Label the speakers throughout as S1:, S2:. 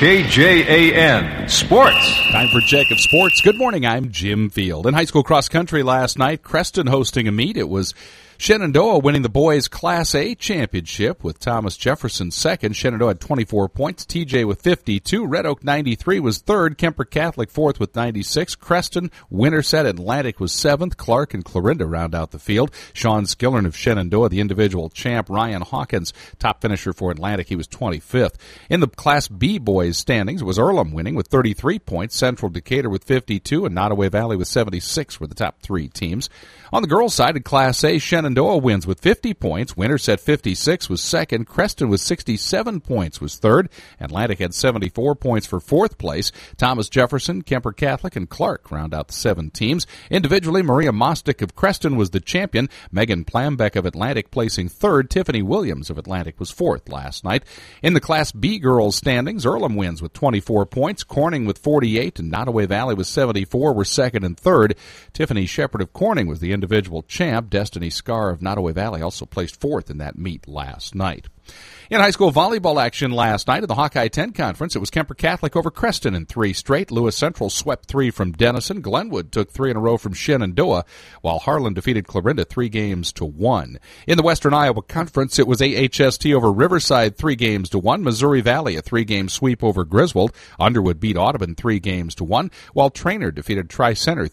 S1: KJAN Sports.
S2: Time for Check of Sports. Good morning, I'm Jim Field. In high school cross country last night, Creston hosting a meet. It was Shenandoah winning the boys' Class A championship with Thomas Jefferson second. Shenandoah had 24 points. TJ with 52. Red Oak 93 was third. Kemper Catholic fourth with 96. Creston, Winterset, Atlantic was seventh. Clark and Clarinda round out the field. Sean Skillern of Shenandoah, the individual champ. Ryan Hawkins, top finisher for Atlantic. He was 25th. In the Class B boys standings, it was Earlham winning with 33 points. Central Decatur with 52 and Nottoway Valley with 76 were the top three teams. On the girls' side in Class A, Shenandoah wins with 50 points. Winterset 56 was second. Creston with 67 points was third. Atlantic had 74 points for fourth place. Thomas Jefferson, Kemper Catholic, and Clark round out the seven teams. Individually, Maria Mostick of Creston was the champion. Megan Plambeck of Atlantic placing third. Tiffany Williams of Atlantic was fourth last night. In the Class B girls' standings, Earlham wins with 24 points. Corning with 48 and Nottoway Valley with 74 were second and third. Tiffany Shepard of Corning was the individual champ. Destiny Scar of Nottoway Valley also placed fourth in that meet last night. In high school volleyball action last night at the Hawkeye 10 Conference, it was Kemper Catholic over Creston in three straight. Lewis Central swept three from Denison. Glenwood took three in a row from Shenandoah, while Harlan defeated Clarinda 3-1. In the Western Iowa Conference, it was AHST over Riverside 3-1. Missouri Valley a 3-game sweep over Griswold. Underwood beat Audubon 3-1, while Traynor defeated Tri-Center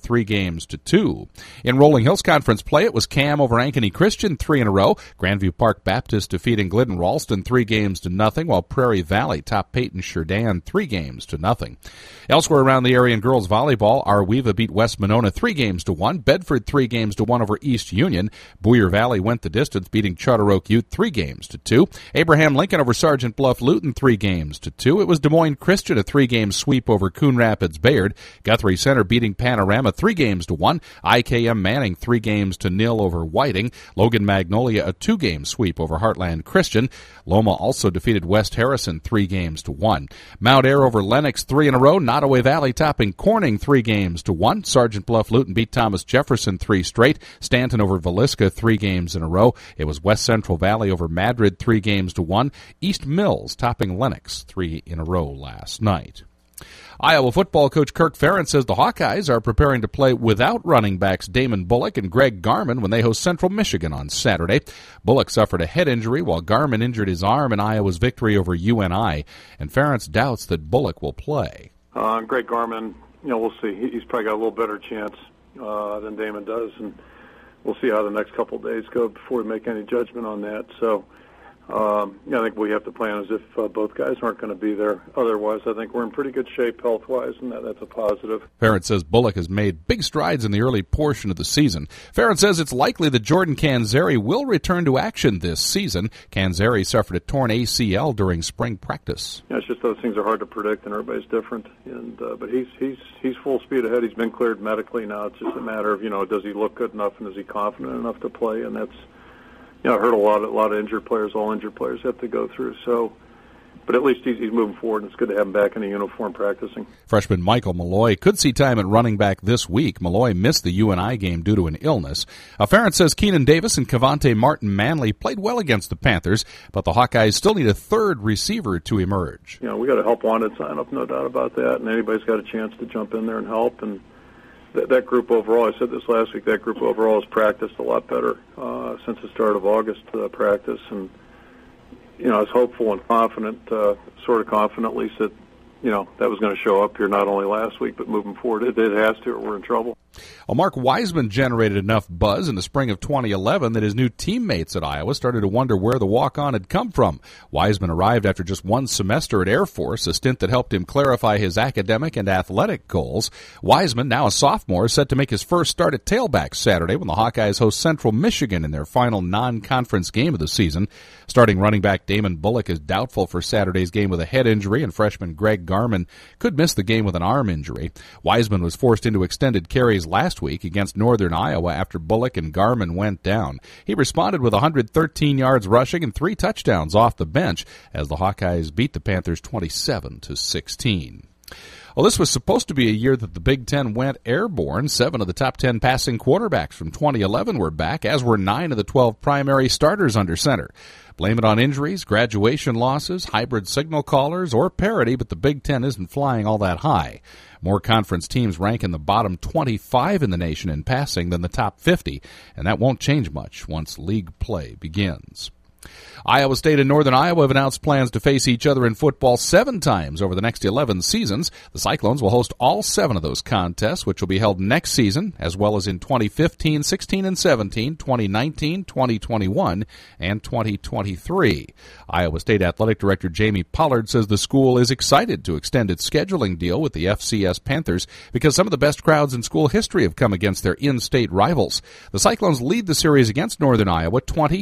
S2: 3-2. In Rolling Hills Conference play, it was Cam over Ankeny Christian 3 in a row. Grandview Park Baptist defeating Glidden Ralston 3-0, while Prairie Valley topped Peyton Sheridan 3-0. Elsewhere around the area in girls volleyball, Arweva beat West Monona 3-1. Bedford 3-1 over East Union. Boyer Valley went the distance, beating Charter Oak Ute 3-2. Abraham Lincoln over Sergeant Bluff Luton 3-2. It was Des Moines Christian a 3-game sweep over Coon Rapids Bayard. Guthrie Center beating Panorama 3-1. IKM Manning 3-0 over Whiting. Logan Magnolia a 2-game sweep over Heartland Christian. Loma also defeated West Harrison 3-1. Mount Ayr over Lennox 3 in a row. Nottoway Valley topping Corning 3-1. Sergeant Bluff Luton beat Thomas Jefferson 3 straight. Stanton over Villisca 3 games in a row. It was West Central Valley over Madrid 3-1. East Mills topping Lennox 3 in a row last night. Iowa football coach Kirk Ferentz says the Hawkeyes are preparing to play without running backs Damon Bullock and Greg Garman when they host Central Michigan on Saturday. Bullock suffered a head injury while Garman injured his arm in Iowa's victory over UNI, and Ferentz doubts that Bullock will play.
S3: Greg Garman, we'll see. He's probably got a little better chance than Damon does, and we'll see how the next couple of days go before we make any judgment on that. So I think we have to plan as if both guys aren't going to be there. Otherwise, I think we're in pretty good shape health-wise, and that's a positive.
S2: Ferentz says Bullock has made big strides in the early portion of the season. Ferentz says it's likely that Jordan Canzeri will return to action this season. Canzeri suffered a torn ACL during spring practice.
S3: Yeah, it's just those things are hard to predict, and everybody's different. And but he's full speed ahead. He's been cleared medically now. It's just a matter of does he look good enough and is he confident enough to play? And that's I heard a lot of injured players, all injured players have to go through. So, but at least he's moving forward, and it's good to have him back in a uniform practicing.
S2: Freshman Michael Malloy could see time at running back this week. Malloy missed the UNI game due to an illness. Ferentz says Keenan Davis and Cavante Martin Manley played well against the Panthers, but the Hawkeyes still need a third receiver to emerge.
S3: We got a help wanted sign up, no doubt about that, and anybody's got a chance to jump in there and help. And that group overall, I said this last week, that group overall has practiced a lot better since the start of August practice. And, I was hopeful and confident, sort of confident at least that, that was going to show up here not only last week but moving forward. It has to, or we're in trouble.
S2: Well, Mark Wiseman generated enough buzz in the spring of 2011 that his new teammates at Iowa started to wonder where the walk-on had come from. Wiseman arrived after just one semester at Air Force, a stint that helped him clarify his academic and athletic goals. Wiseman, now a sophomore, is set to make his first start at tailback Saturday when the Hawkeyes host Central Michigan in their final non-conference game of the season. Starting running back Damon Bullock is doubtful for Saturday's game with a head injury, and freshman Greg Garman could miss the game with an arm injury. Wiseman was forced into extended carries last week against Northern Iowa after Bullock and Garman went down. He responded with 113 yards rushing and 3 touchdowns off the bench as the Hawkeyes beat the Panthers 27-16. Well, this was supposed to be a year that the Big Ten went airborne. 7 of the top 10 passing quarterbacks from 2011 were back, as were 9 of the 12 primary starters under center. Blame it on injuries, graduation losses, hybrid signal callers, or parity, but the Big Ten isn't flying all that high. More conference teams rank in the bottom 25 in the nation in passing than the top 50, and that won't change much once league play begins. Iowa State and Northern Iowa have announced plans to face each other in football 7 times over the next 11 seasons. The Cyclones will host all 7 of those contests, which will be held next season, as well as in 2015, 16, and 17, 2019, 2021, and 2023. Iowa State Athletic Director Jamie Pollard says the school is excited to extend its scheduling deal with the FCS Panthers because some of the best crowds in school history have come against their in-state rivals. The Cyclones lead the series against Northern Iowa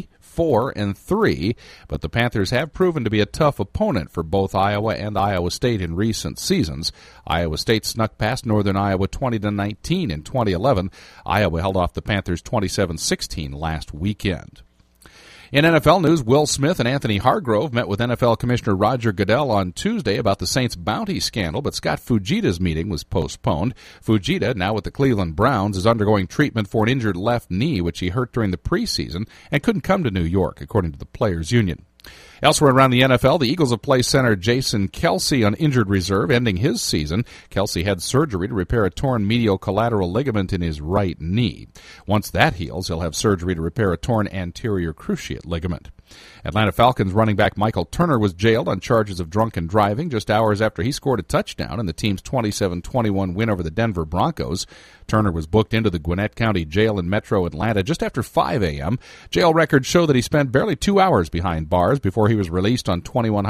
S2: 20-4-3, but the Panthers have proven to be a tough opponent for both Iowa and Iowa State in recent seasons. Iowa State snuck past Northern Iowa 20-19 in 2011. Iowa held off the Panthers 27-16 last weekend. In NFL news, Will Smith and Anthony Hargrove met with NFL Commissioner Roger Goodell on Tuesday about the Saints bounty scandal, but Scott Fujita's meeting was postponed. Fujita, now with the Cleveland Browns, is undergoing treatment for an injured left knee, which he hurt during the preseason, and couldn't come to New York, according to the Players Union. Elsewhere around the NFL, the Eagles have placed center Jason Kelce on injured reserve, ending his season. Kelce had surgery to repair a torn medial collateral ligament in his right knee. Once that heals, he'll have surgery to repair a torn anterior cruciate ligament. Atlanta Falcons running back Michael Turner was jailed on charges of drunken driving just hours after he scored a touchdown in the team's 27-21 win over the Denver Broncos. Turner was booked into the Gwinnett County Jail in metro Atlanta just after 5 a.m. Jail records show that he spent barely 2 hours behind bars before he was released on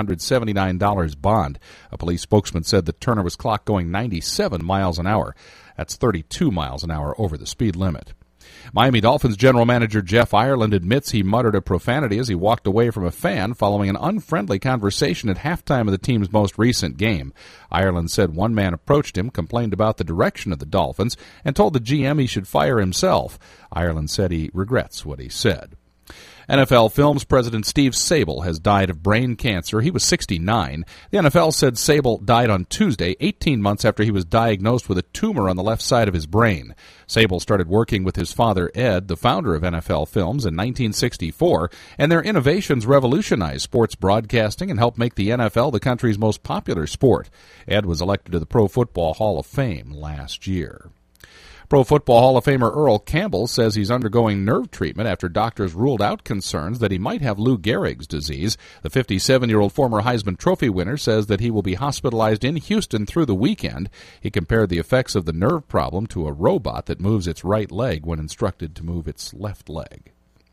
S2: $2,179 bond. A police spokesman said that Turner was clocked going 97 miles an hour. That's 32 miles an hour over the speed limit. Miami Dolphins general manager Jeff Ireland admits he muttered a profanity as he walked away from a fan following an unfriendly conversation at halftime of the team's most recent game. Ireland said one man approached him, complained about the direction of the Dolphins, and told the GM he should fire himself. Ireland said he regrets what he said. NFL Films president Steve Sabol has died of brain cancer. He was 69. The NFL said Sabol died on Tuesday, 18 months after he was diagnosed with a tumor on the left side of his brain. Sabol started working with his father, Ed, the founder of NFL Films, in 1964, and their innovations revolutionized sports broadcasting and helped make the NFL the country's most popular sport. Ed was elected to the Pro Football Hall of Fame last year. Pro Football Hall of Famer Earl Campbell says he's undergoing nerve treatment after doctors ruled out concerns that he might have Lou Gehrig's disease. The 57-year-old former Heisman Trophy winner says that he will be hospitalized in Houston through the weekend. He compared the effects of the nerve problem to a robot that moves its right leg when instructed to move its left leg.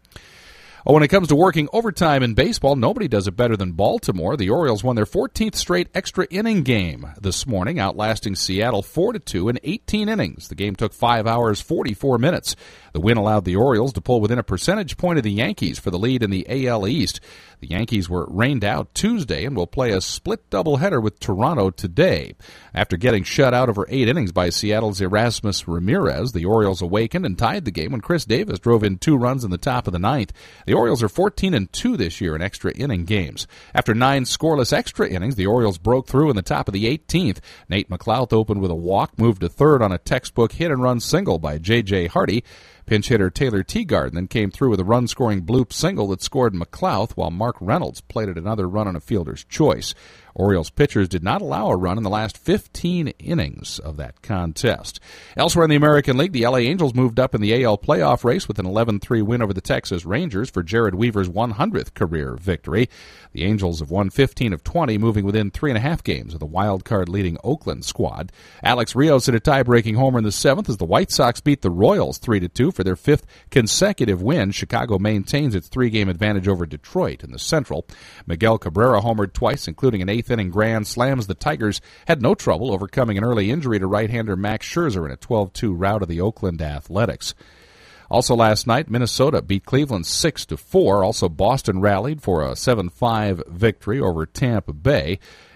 S2: When it comes to working overtime in baseball, nobody does it better than Baltimore. The Orioles won their 14th straight extra inning game this morning, outlasting Seattle 4-2 in 18 innings. The game took 5 hours, 44 minutes. The win allowed the Orioles to pull within a percentage point of the Yankees for the lead in the AL East. The Yankees were rained out Tuesday and will play a split doubleheader with Toronto today. After getting shut out over 8 innings by Seattle's Erasmus Ramirez, the Orioles awakened and tied the game when Chris Davis drove in 2 runs in the top of the ninth. The Orioles are 14-2 this year in extra inning games. After 9 scoreless extra innings, the Orioles broke through in the top of the 18th. Nate McLouth opened with a walk, moved to third on a textbook hit-and-run single by J.J. Hardy. Pinch hitter Taylor Teagard then came through with a run-scoring bloop single that scored McLouth, while Mark Reynolds plated another run on a fielder's choice. Orioles pitchers did not allow a run in the last 15 innings of that contest. Elsewhere in the American League, the LA Angels moved up in the AL playoff race with an 11-3 win over the Texas Rangers for Jared Weaver's 100th career victory. The Angels have won 15 of 20, moving within 3.5 games of the wild-card-leading Oakland squad. Alex Rios hit a tie-breaking homer in the 7th as the White Sox beat the Royals 3-2 for their 5th consecutive win. Chicago maintains its 3-game advantage over Detroit in the Central. Miguel Cabrera homered twice, including an 8th-inning grand slams. The Tigers had no trouble overcoming an early injury to right-hander Max Scherzer in a 12-2 rout of the Oakland Athletics. Also last night, Minnesota beat Cleveland 6-4. Also, Boston rallied for a 7-5 victory over Tampa Bay.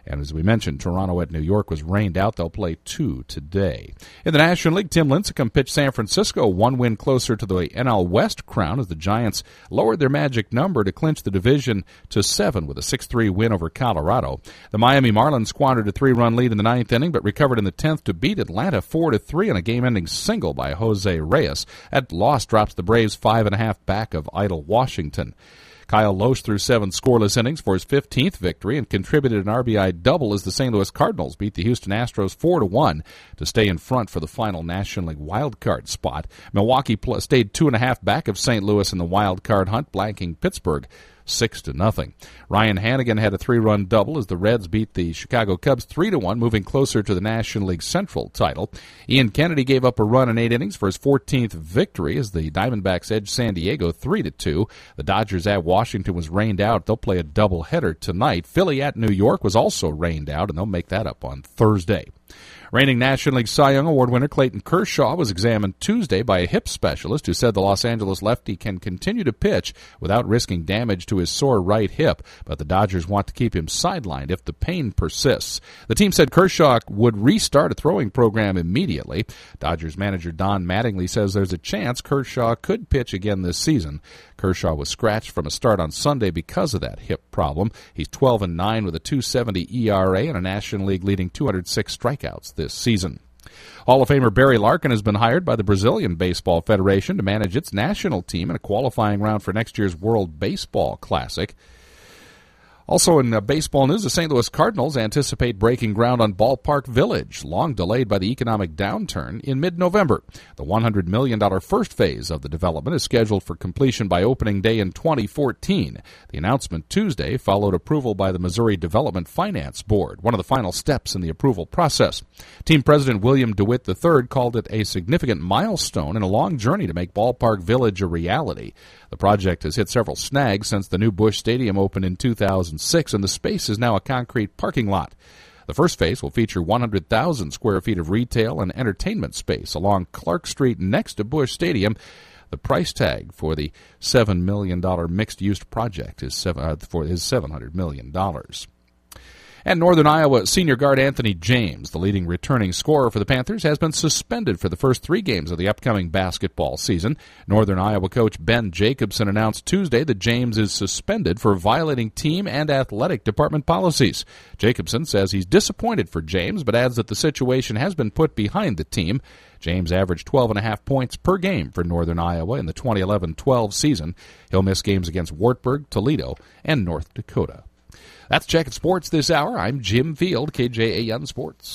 S2: And as we mentioned, Toronto at New York was rained out. They'll play 2 today. In the National League, Tim Lincecum pitched San Francisco 1 win closer to the NL West crown as the Giants lowered their magic number to clinch the division to 7 with a 6-3 win over Colorado. The Miami Marlins squandered a 3-run lead in the 9th inning but recovered in the 10th to beat Atlanta 4-3 in a game-ending single by Jose Reyes. That loss drops the Braves 5.5 back of idle Washington. Kyle Lohse threw 7 scoreless innings for his 15th victory and contributed an RBI double as the St. Louis Cardinals beat the Houston Astros 4-1 to stay in front for the final National League wildcard spot. Milwaukee stayed 2.5 back of St. Louis in the wildcard hunt, blanking Pittsburgh 6-0. Ryan Hanigan had a 3-run double as the Reds beat the Chicago Cubs 3-1, moving closer to the National League Central title. Ian Kennedy gave up a run in 8 innings for his 14th victory as the Diamondbacks edged San Diego 3-2. The Dodgers at Washington was rained out. They'll play a doubleheader tonight. Philly at New York was also rained out, and they'll make that up on Thursday. Reigning National League Cy Young Award winner Clayton Kershaw was examined Tuesday by a hip specialist who said the Los Angeles lefty can continue to pitch without risking damage to his sore right hip, but the Dodgers want to keep him sidelined if the pain persists. The team said Kershaw would restart a throwing program immediately. Dodgers manager Don Mattingly says there's a chance Kershaw could pitch again this season. Kershaw was scratched from a start on Sunday because of that hip problem. He's 12-9 with a 2.70 ERA and a National League leading 206 strikeouts this season. Hall of Famer Barry Larkin has been hired by the Brazilian Baseball Federation to manage its national team in a qualifying round for next year's World Baseball Classic. Also in baseball news, the St. Louis Cardinals anticipate breaking ground on Ballpark Village, long delayed by the economic downturn, in mid-November. The $100 million first phase of the development is scheduled for completion by opening day in 2014. The announcement Tuesday followed approval by the Missouri Development Finance Board, one of the final steps in the approval process. Team President William DeWitt III called it a significant milestone in a long journey to make Ballpark Village a reality. The project has hit several snags since the new Busch Stadium opened in 2006, and the space is now a concrete parking lot. The first phase will feature 100,000 square feet of retail and entertainment space along Clark Street next to Busch Stadium. The price tag for the $7 million mixed-use project is $700 million. And Northern Iowa senior guard Anthony James, the leading returning scorer for the Panthers, has been suspended for the first 3 games of the upcoming basketball season. Northern Iowa coach Ben Jacobson announced Tuesday that James is suspended for violating team and athletic department policies. Jacobson says he's disappointed for James, but adds that the situation has been put behind the team. James averaged 12.5 points per game for Northern Iowa in the 2011-12 season. He'll miss games against Wartburg, Toledo, and North Dakota. That's Jacket Sports this hour. I'm Jim Field, KJAN Sports.